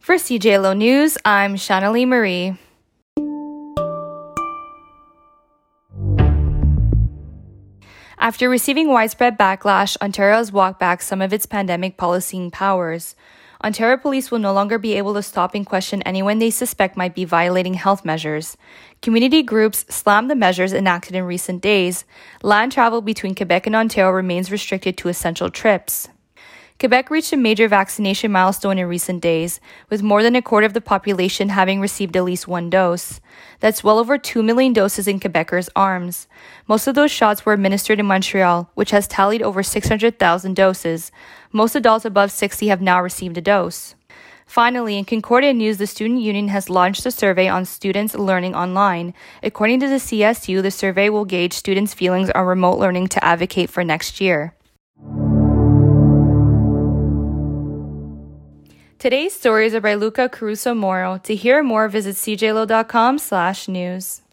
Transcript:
For CJLO News, I'm Shanali Marie. After receiving widespread backlash, Ontario has walked back some of its pandemic policing powers. Ontario police will no longer be able to stop and question anyone they suspect might be violating health measures. Community groups slammed the measures enacted in recent days. Land travel between Quebec and Ontario remains restricted to essential trips. Quebec reached a major vaccination milestone in recent days, with more than a quarter of the population having received at least one dose. That's well over 2 million doses in Quebecers' arms. Most of those shots were administered in Montreal, which has tallied over 600,000 doses. Most adults above 60 have now received a dose. Finally, in Concordia News, the Student Union has launched a survey on students learning online. According to the CSU, the survey will gauge students' feelings on remote learning to advocate for next year. Today's stories are by Luca Caruso Moro. To hear more, visit cjlo.com/news.